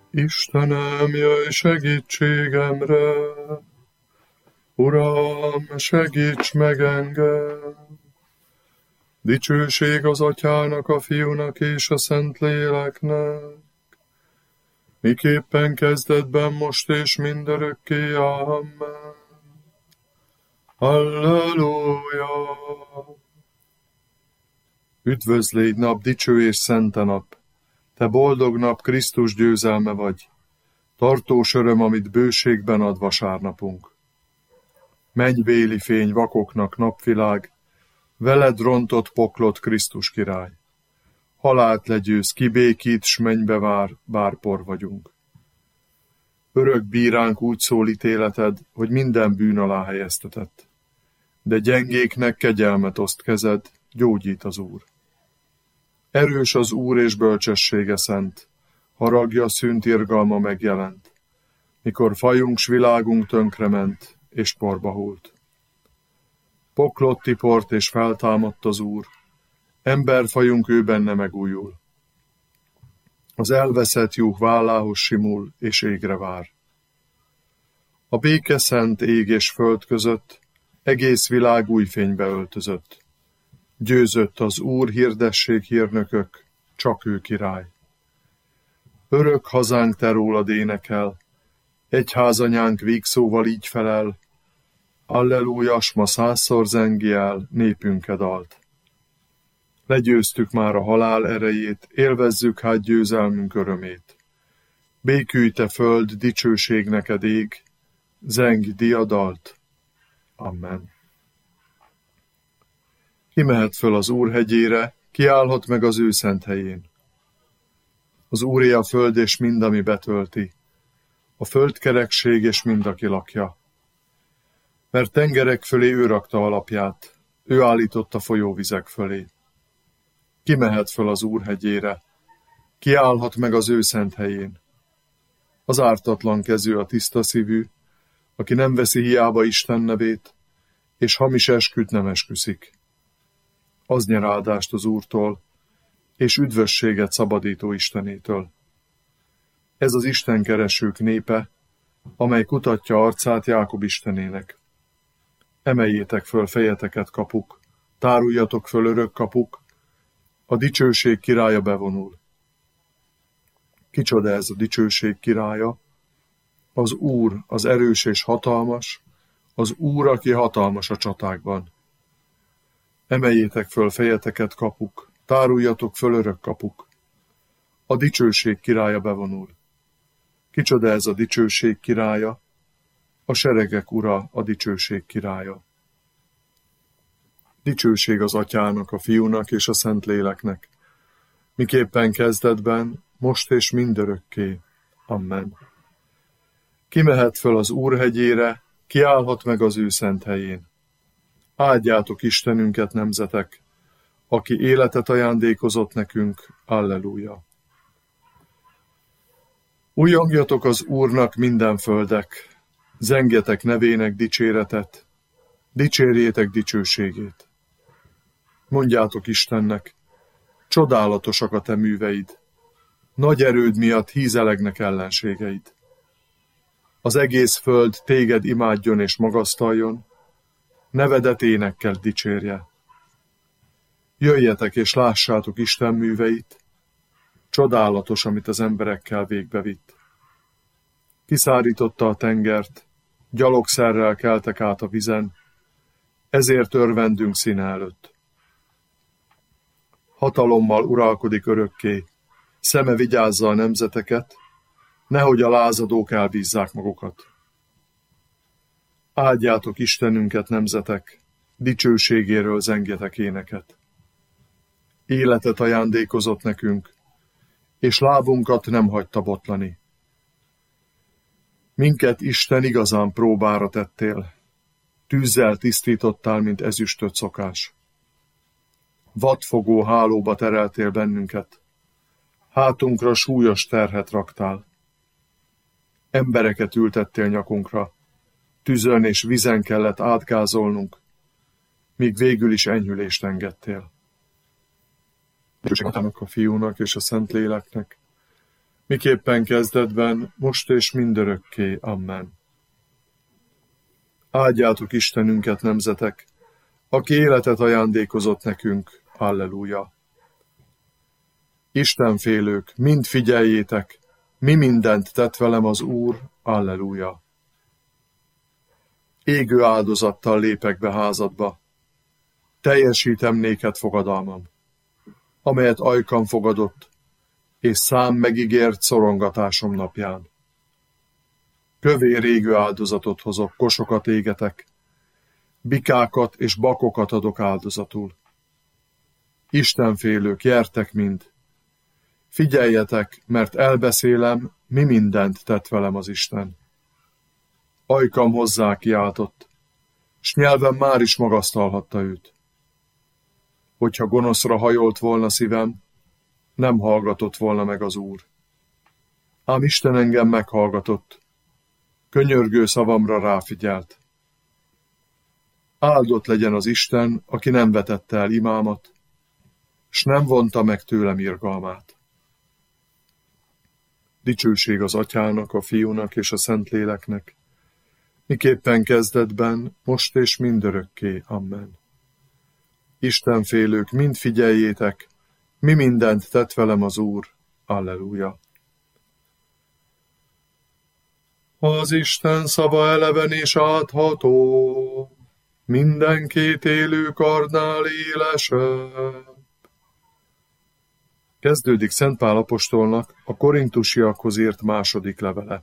Istenem, jöjj segítségemre, Uram, segíts meg engem! Dicsőség az Atyának, a Fiúnak és a Szentléleknek, miképpen kezdetben, most és mindörökké. Amen. Halleluja! Üdvözlégy nap, dicső és szente nap! Te boldog nap, Krisztus győzelme vagy, tartós öröm, amit bőségben ad vasárnapunk. Mennybéli fény vakoknak napvilág, veled rontott poklot, Krisztus király. Halált legyőz, kibékít, s mennybe vár, bár por vagyunk. Örök bíránk, úgy szól ítéleted, hogy minden bűn alá helyeztetett. De gyengéknek kegyelmet oszt kezed, gyógyít az Úr. Erős az Úr és bölcsessége szent, haragja szűnt irgalma megjelent, mikor fajunk s világunk tönkrement, és porba hult. Poklot tiport és feltámadt az Úr, emberfajunk ő benne megújul. Az elveszett juh vállához simul, és égre vár. A béke szent ég és föld között, egész világ új fénybe öltözött. Győzött az Úr, hirdessék hírnökök, csak ő király. Örök hazánk te rólad énekel, egyházanyánk vígszóval így felel, Alleluja, s ma 100-szor zengi el népünke dalt. Legyőztük már a halál erejét, élvezzük hát győzelmünk örömét. Békülj te föld, dicsőség neked ég, zeng diadalt. Amen. Ki mehet föl az Úr hegyére, ki állhat meg az ő szent helyén? Az Úré a föld és mind, ami betölti, a földkerekség és mind, aki lakja. Mert tengerek fölé ő rakta alapját, ő állította folyóvizek fölé. Ki mehet föl az Úr hegyére, ki állhat meg az ő szent helyén? Az ártatlan kezű, a tiszta szívű, aki nem veszi hiába Isten nevét, és hamis esküt nem esküszik. Az nyer áldást az Úrtól, és üdvösséget szabadító Istenétől. Ez az istenkeresők népe, amely kutatja arcát Jákob Istenének. Emeljétek föl fejeteket, kapuk, táruljatok föl, örök kapuk, a dicsőség királya bevonul. Kicsoda ez a dicsőség királya? Az Úr, az erős és hatalmas, az Úr, aki hatalmas a csatákban. Emeljétek föl fejeteket, kapuk, táruljatok föl, örök kapuk, a dicsőség királya bevonul. Kicsoda ez a dicsőség királya? A seregek ura, a dicsőség királya. Dicsőség az Atyának, a Fiúnak és a Szentléleknek, miképpen kezdetben, most és mindörökké. Amen. Ki mehet föl az Úr hegyére, ki állhat meg az ő szent helyén? Áldjátok Istenünket, nemzetek, aki életet ajándékozott nekünk. Alleluja. Újjongjatok az Úrnak, minden földek, zengjetek nevének dicséretet, dicsérjétek dicsőségét. Mondjátok Istennek, csodálatosak a te műveid, nagy erőd miatt hízelegnek ellenségeid. Az egész föld téged imádjon és magasztaljon, nevedet énekkel dicsérje. Jöjjetek és lássátok Isten műveit, csodálatos, amit az emberekkel végbevitt. Kiszárította a tengert, gyalogszerrel keltek át a vizen, ezért örvendünk színe előtt. Hatalommal uralkodik örökké, szeme vigyázza a nemzeteket, nehogy a lázadók elbízzák magukat. Áldjátok Istenünket, nemzetek, dicsőségéről zengjetek éneket. Életet ajándékozott nekünk, és lábunkat nem hagyta botlani. Minket Isten igazán próbára tettél, tűzzel tisztítottál, mint ezüstöt szokás. Vadfogó hálóba tereltél bennünket, hátunkra súlyos terhet raktál. Embereket ültettél nyakunkra, tüzön és vizen kellett átgázolnunk, míg végül is enyhülést engedtél. Dicsőség Atyának, a Fiúnak és a Szentléleknek, miképpen kezdetben, most és mindörökké. Amen. Áldjátok Istenünket, nemzetek, aki életet ajándékozott nekünk. Halleluja! Istenfélők, mind figyeljétek, mi mindent tett velem az Úr. Halleluja! Égő áldozattal lépek be házadba, teljesítem néked fogadalmam, amelyet ajkam fogadott, és szám megígért szorongatásom napján. Kövér égő áldozatot hozok, kosokat égetek, bikákat és bakokat adok áldozatul. Istenfélők, jertek mind! Figyeljetek, mert elbeszélem, mi mindent tett velem az Isten. Ajkam hozzá kiáltott, s nyelvem már is magasztalhatta őt. Hogyha gonoszra hajolt volna szívem, nem hallgatott volna meg az Úr. Ám Isten engem meghallgatott, könyörgő szavamra ráfigyelt. Áldott legyen az Isten, aki nem vetette el imámat, s nem vonta meg tőlem irgalmát. Dicsőség az Atyának, a Fiúnak és a Szentléleknek, miképpen kezdetben, most és mindörökké. Amen. Istenfélők, mind figyeljétek, mi mindent tett velem az Úr. Alleluja! Az Isten szava eleven és átható, minden két élő karnál élesebb. Kezdődik Szent Pál apostolnak a korintusiakhoz írt második levele.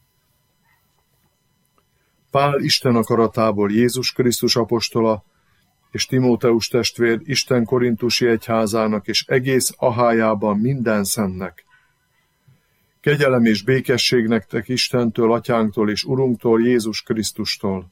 Pál Isten akaratából Jézus Krisztus apostola, és Timóteus testvér Isten korintusi egyházának és egész Ahájában minden szentnek. Kegyelem és békesség nektek Istentől, Atyánktól és Urunktól, Jézus Krisztustól.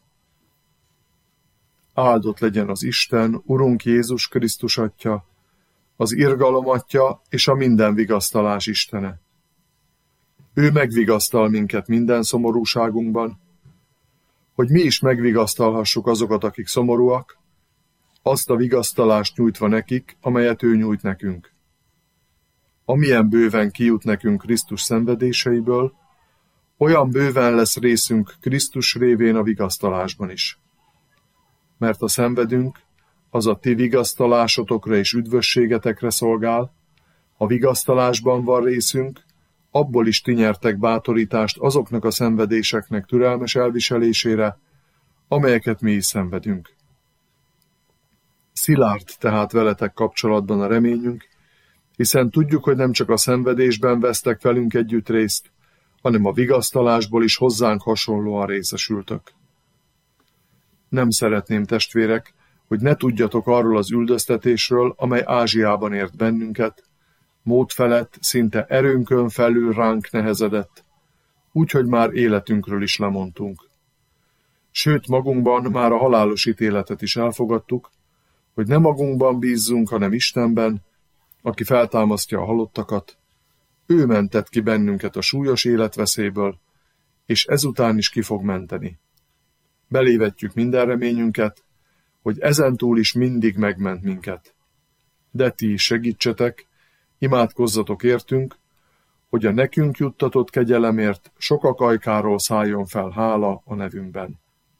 Áldott legyen az Isten, Urunk Jézus Krisztus Atya, az irgalom Atya és a minden vigasztalás Istene. Ő megvigasztal minket minden szomorúságunkban, hogy mi is megvigasztalhassuk azokat, akik szomorúak, azt a vigasztalást nyújtva nekik, amelyet ő nyújt nekünk. Amilyen bőven kijut nekünk Krisztus szenvedéseiből, olyan bőven lesz részünk Krisztus révén a vigasztalásban is. Mert a szenvedünk, az a ti vigasztalásotokra és üdvösségetekre szolgál, ha vigasztalásban van részünk, abból is ti nyertek bátorítást azoknak a szenvedéseknek türelmes elviselésére, amelyeket mi is szenvedünk. Szilárd tehát veletek kapcsolatban a reményünk, hiszen tudjuk, hogy nem csak a szenvedésben vesztek velünk együtt részt, hanem a vigasztalásból is hozzánk hasonlóan részesültök. Nem szeretném, testvérek, hogy ne tudjatok arról az üldöztetésről, amely Ázsiában ért bennünket, mód felett, szinte erőnkön felül ránk nehezedett, úgyhogy már életünkről is lemondtunk. Sőt, magunkban már a halálos ítéletet is elfogadtuk, hogy nem magunkban bízzunk, hanem Istenben, aki feltámasztja a halottakat. Ő mentett ki bennünket a súlyos életveszélyből, és ezután is ki fog menteni. Belévetjük minden reményünket, hogy ezentúl is mindig megment minket. De ti is segítsetek, imádkozzatok értünk, hogy a nekünk juttatott kegyelemért sokak ajkáról szálljon fel hála a nevünkben.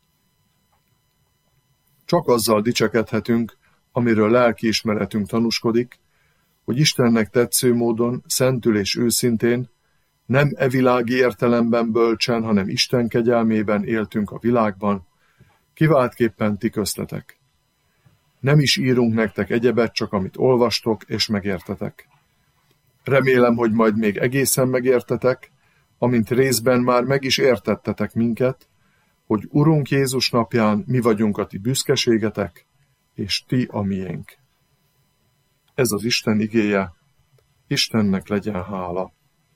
Csak azzal dicsekedhetünk, amiről lelkiismeretünk tanúskodik, hogy Istennek tetsző módon, szentül és őszintén, nem evilági értelemben bölcsen, hanem Isten kegyelmében éltünk a világban, kiváltképpen ti köztetek. Nem is írunk nektek egyebet, csak amit olvastok és megértetek. Remélem, hogy majd még egészen megértetek, amint részben már meg is értettetek minket, hogy Urunk Jézus napján mi vagyunk a ti büszkeségetek, és ti a miénk. Ez az Isten igéje, Istennek legyen hála.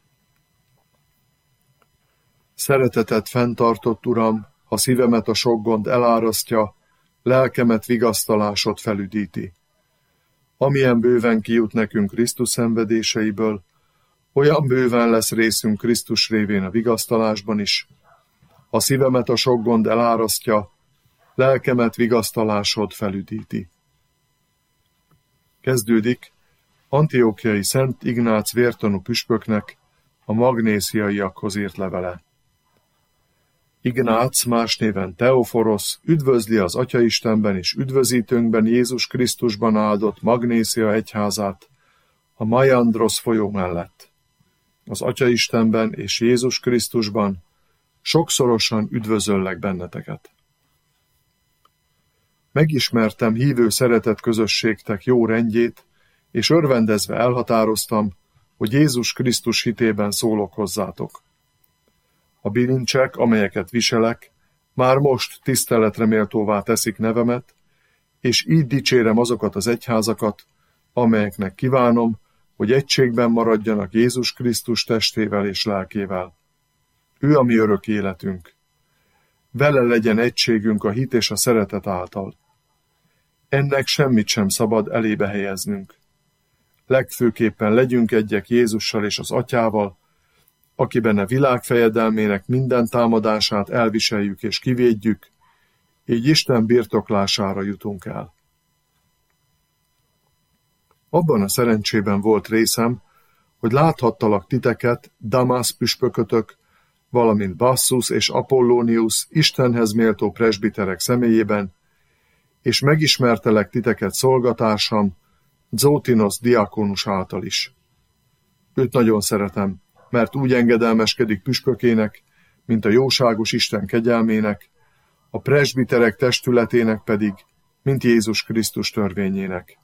Szeretetet fenntartott, Uram, ha szívemet a sok gond elárasztja, lelkemet vigasztalásod felüdíti. Amilyen bőven kijut nekünk Krisztus szenvedéseiből, olyan bőven lesz részünk Krisztus révén a vigasztalásban is. Ha szívemet a sok gond elárasztja, lelkemet vigasztalásod felüdíti. Kezdődik Antiochiai Szent Ignác vértanú püspöknek a magnésziaiakhoz írt levele. Ignác, más néven Teoforosz, üdvözli az Atya-Istenben és üdvözítőnkben Jézus Krisztusban áldott Magnészia egyházát a Majandrosz folyó mellett. Az Atya-Istenben és Jézus Krisztusban sokszorosan üdvözöllek benneteket. Megismertem hívő szeretet közösségtek jó rendjét, és örvendezve elhatároztam, hogy Jézus Krisztus hitében szólok hozzátok. A bilincsek, amelyeket viselek, már most tiszteletre méltóvá teszik nevemet, és így dicsérem azokat az egyházakat, amelyeknek kívánom, hogy egységben maradjanak Jézus Krisztus testével és lelkével. Ő a mi örök életünk. Vele legyen egységünk a hit és a szeretet által. Ennek semmit sem szabad elébe helyeznünk. Legfőképpen legyünk egyek Jézussal és az Atyával, akiben a világ fejedelmének minden támadását elviseljük és kivédjük, így Isten birtoklására jutunk el. Abban a szerencsében volt részem, hogy láthattalak titeket, Damász püspökötök, valamint Bassus és Apollónius Istenhez méltó presbiterek személyében, és megismertelek titeket szolgatársam, Zótinosz diákonus által is. Őt nagyon szeretem, mert úgy engedelmeskedik püspökének, mint a jóságos Isten kegyelmének, a presbiterek testületének pedig, mint Jézus Krisztus törvényének.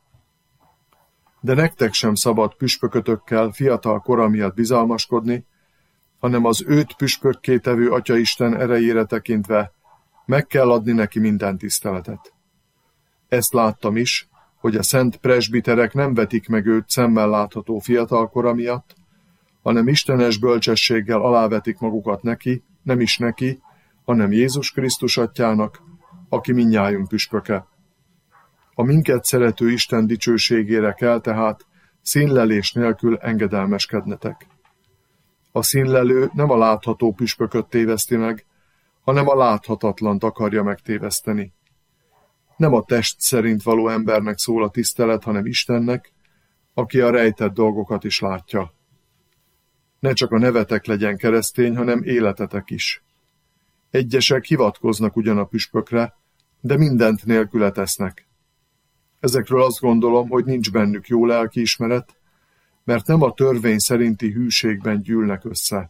De nektek sem szabad püspökötökkel fiatal kora miatt bizalmaskodni, hanem az őt püspökké tevő Atyaisten erejére tekintve meg kell adni neki minden tiszteletet. Ezt láttam is, hogy a szent presbiterek nem vetik meg őt szemmel látható fiatal kora miatt, hanem istenes bölcsességgel alávetik magukat neki, nem is neki, hanem Jézus Krisztus atyának, aki mindnyájunk püspöke. A minket szerető Isten dicsőségére kell tehát színlelés nélkül engedelmeskednetek. A színlelő nem a látható püspököt téveszti meg, hanem a láthatatlant akarja megtéveszteni. Nem a test szerint való embernek szól a tisztelet, hanem Istennek, aki a rejtett dolgokat is látja. Ne csak a nevetek legyen keresztény, hanem életetek is. Egyesek hivatkoznak ugyan a püspökre, de mindent nélküle tesznek. Ezekről azt gondolom, hogy nincs bennük jó lelkiismeret, mert nem a törvény szerinti hűségben gyűlnek össze.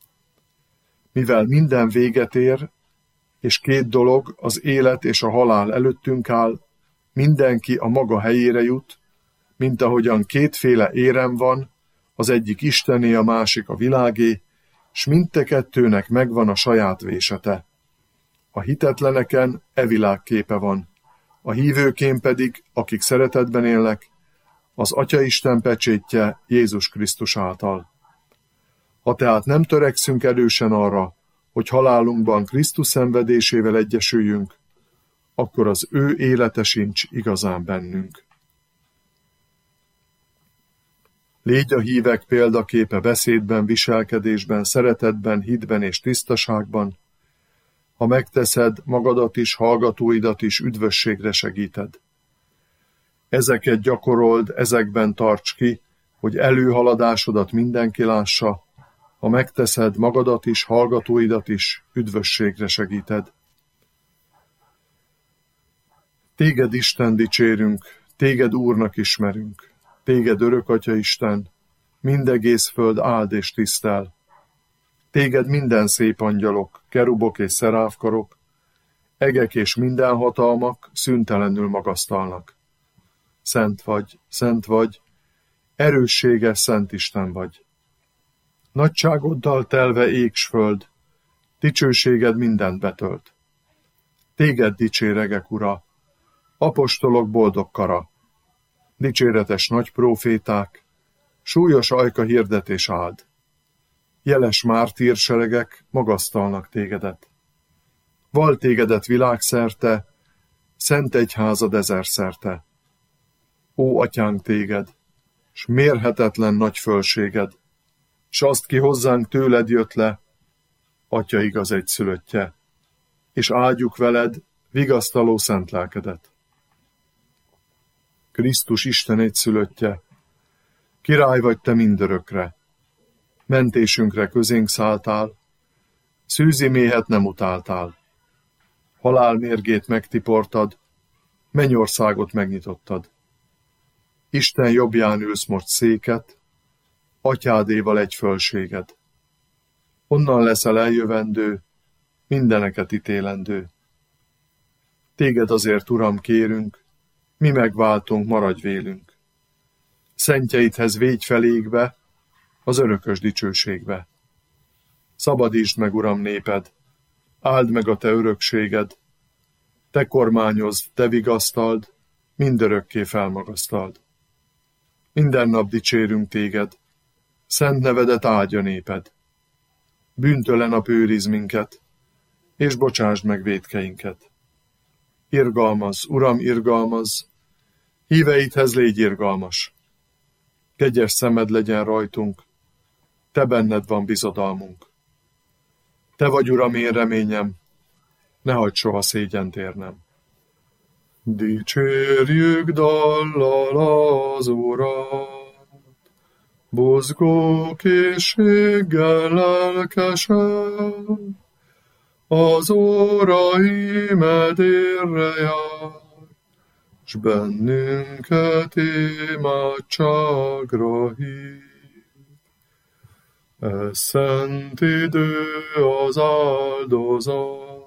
Mivel minden véget ér, és két dolog, az élet és a halál előttünk áll, mindenki a maga helyére jut, mint ahogyan kétféle érem van, az egyik Istené, a másik a világé, s mindkettőnek megvan a saját vésete. A hitetleneken e világ képe van, a hívőkén pedig, akik szeretetben élnek, az Atyaisten pecsétje Jézus Krisztus által. Ha tehát nem törekszünk erősen arra, hogy halálunkban Krisztus szenvedésével egyesüljünk, akkor az ő élete sincs igazán bennünk. Légy a hívek példaképe beszédben, viselkedésben, szeretetben, hitben és tisztaságban. Ha megteszed, magadat is, hallgatóidat is üdvösségre segíted. Ezeket gyakorold, ezekben tarts ki, hogy előhaladásodat mindenki lássa. Ha megteszed, magadat is, hallgatóidat is üdvösségre segíted. Téged Isten dicsérünk, téged Úrnak ismerünk. Téged örök Atya Isten, mindegész föld áld és tisztel. Téged minden szép angyalok, kerubok és szeráfkarok, egek és minden hatalmak szüntelenül magasztalnak. Szent vagy, erősséges Szent Isten vagy. Nagyságoddal telve ég s föld, dicsőséged mindent betölt. Téged dicséregek, Ura, apostolok boldog kara, dicséretes nagy próféták, súlyos ajka hirdetés áld. Jeles mártírseregek magasztalnak tégedet. Val tégedet világszerte, szent egyházad ezerszerte. Ó, atyánk téged, s mérhetetlen nagy fölséged, s azt ki hozzánk tőled jött le, Atya igaz egyszülöttje, és áldjuk veled vigasztaló szent lelkedet. Krisztus Isten egyszülöttje, király vagy te mindörökre, Mentésünkre közénk szálltál, szűzi méhet nem utáltál. Halál mérgét megtiportad, mennyországot megnyitottad. Isten jobbján ülsz most széket, atyádéval egy fölséged. Onnan leszel eljövendő, mindeneket ítélendő. Téged azért, Uram, kérünk, mi megváltunk, maradj vélünk. Szentjeidhez védj fel égbe, az örökös dicsőségbe. Szabadítsd meg, Uram, néped, áld meg a te örökséged, te kormányozd, te vigasztald, mindörökké felmagasztald. Minden nap dicsérünk téged, szent nevedet áldja néped. Bűntelen nap őriz minket, és bocsásd meg vétkeinket. Irgalmaz, Uram, irgalmaz, híveidhez légy irgalmas. Kegyes szemed legyen rajtunk, te benned van bizodalmunk. Te vagy, Uram, én reményem, ne hagyd soha szégyent érnem. Dicsérjük dallal az Urat, buzgó készséggel lelkesen, az órai medérre jár, s bennünket imádságra hív. Ez szent idő az áldozat,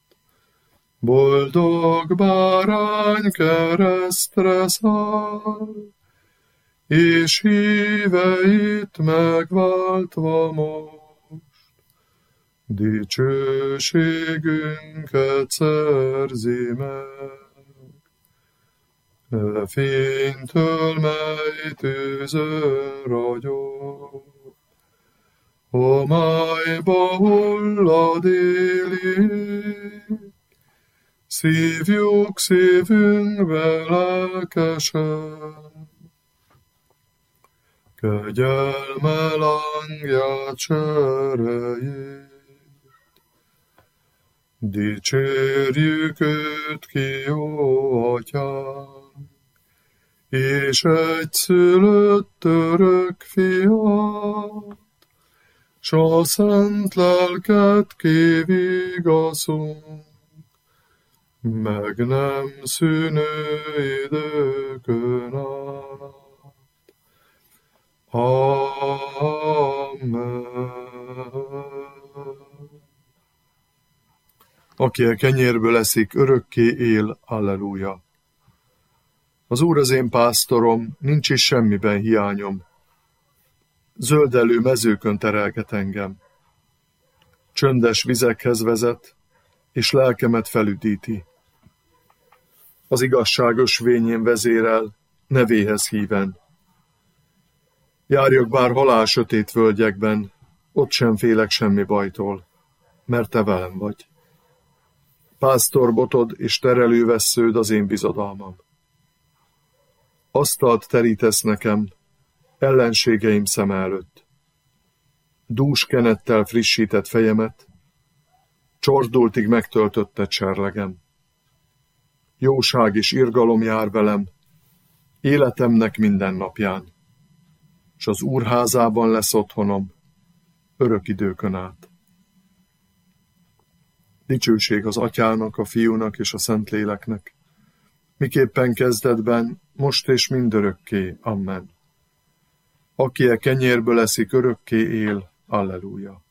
boldog bárány keresztre száll, és híveit megváltva most, dicsőségünket szerzi meg. E fénytől, mely tűzön ragyog, homályba hullad éli, szívjuk szívünkbe lelkesen, kegyelme lángját cseréljét. Dicsérjük őt ki, jó atyánk, és egyszülött örök fiát, s a szent lelket kivigaszunk, meg nem szűnő időkön át. Amen. Aki a kenyérből eszik, örökké él, alleluja. Az Úr az én pásztorom, nincs is semmiben hiányom. Zöldelő mezőkön terelget engem. Csöndes vizekhez vezet, és lelkemet felüdíti. Az igazságos vényén vezérel, nevéhez híven. Járjak bár halál sötét völgyekben, ott sem félek semmi bajtól, mert te velem vagy. Pásztorbotod és terelővessződ az én bizodalmam. Asztalt terítesz nekem, ellenségeim szeme előtt. Dús kenettel frissített fejemet, csordultig megtöltötted serlegem. Jóság és irgalom jár velem, életemnek minden napján, s az Úr házában lesz otthonom, örök időkön át. Dicsőség az Atyának, a Fiúnak és a Szentléleknek, miképpen kezdetben, most és mindörökké. Amen. Aki a kenyérből eszik, örökké él. Alleluja.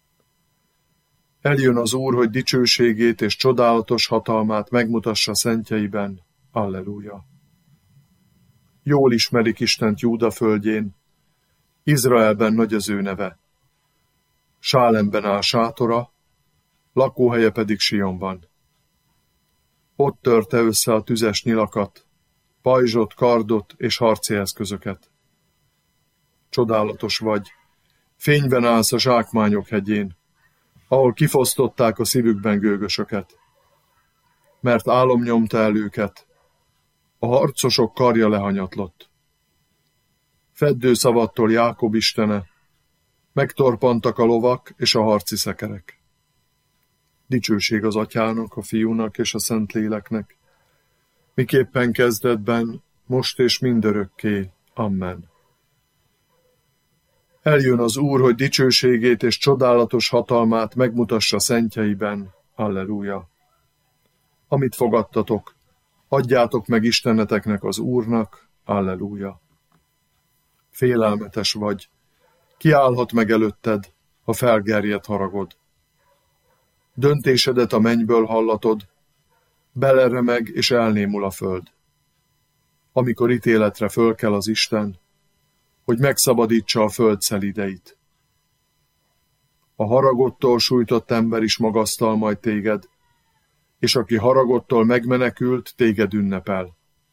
Eljön az Úr, hogy dicsőségét és csodálatos hatalmát megmutassa szentjeiben. Alleluja. Jól ismerik Istent Júda földjén, Izraelben nagy az ő neve. Sálemben áll sátora, lakóhelye pedig Sionban. Ott törte össze a tüzes nyilakat, pajzsot, kardot és harci eszközöket. Csodálatos vagy, fényben állsz a zsákmányok hegyén, ahol kifosztották a szívükben gőgösöket. Mert álom nyomta el őket, a harcosok karja lehanyatlott. Feddő szavattól Jákob istene, megtorpantak a lovak és a harci szekerek. Dicsőség az Atyának, a Fiúnak és a Szentléleknek, miképpen kezdetben, most és mindörökké. Amen. Eljön az Úr, hogy dicsőségét és csodálatos hatalmát megmutassa szentjeiben. Halleluja! Amit fogadtatok, adjátok meg isteneteknek az Úrnak. Halleluja! Félelmetes vagy, ki állhat meg előtted, ha felgerjedt haragod? Döntésedet a mennyből hallatod, beleremeg és elnémul a föld. Amikor ítéletre fölkel az Isten, hogy megszabadítsa a föld szelideit. A haragodtól sújtott ember is magasztal majd téged, és aki haragodtól megmenekült, téged ünnepel.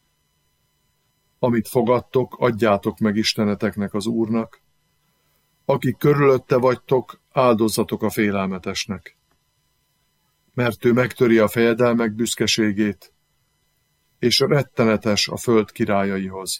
Amit fogadtok, adjátok meg isteneteknek az Úrnak, akik körülötte vagytok, áldozzatok a félelmetesnek. Mert ő megtöri a fejedelmek büszkeségét, és rettenetes a föld királyaihoz.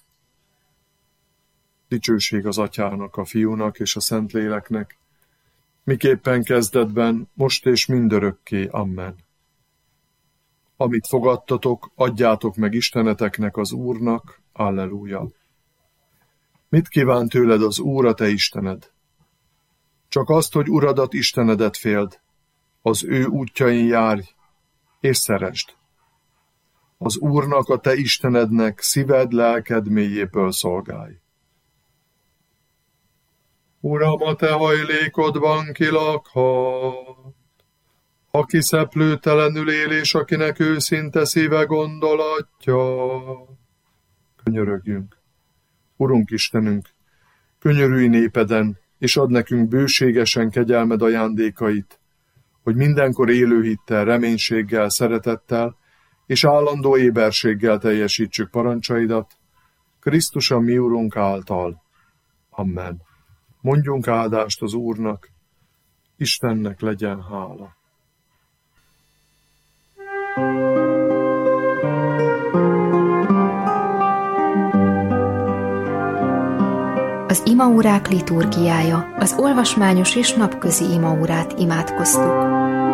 Dicsőség az Atyának, a Fiúnak és a Szentléleknek, miképpen kezdetben, most és mindörökké. Amen. Amit fogadtatok, adjátok meg isteneteknek az Úrnak. Alleluja. Mit kíván tőled az Úr, a te Istened? Csak azt, hogy Uradat, Istenedet féld, az ő útjain járj, és szeresd. Az Úrnak, a te Istenednek szíved, lelked mélyéből szolgálj. Uram, a te hajlékodban ki lakhat, aki szeplőtelenül él, és akinek őszinte szíve gondolatja. Könyörögjünk. Urunk Istenünk, könyörülj népeden, és add nekünk bőségesen kegyelmed ajándékait, hogy mindenkor élő hittel, reménységgel, szeretettel és állandó éberséggel teljesítsük parancsaidat, Krisztus a mi Urunk által. Amen. Mondjunk áldást az Úrnak, Istennek legyen hála. Az imaórák liturgiája, az olvasmányos és napközi imaórát imádkoztuk.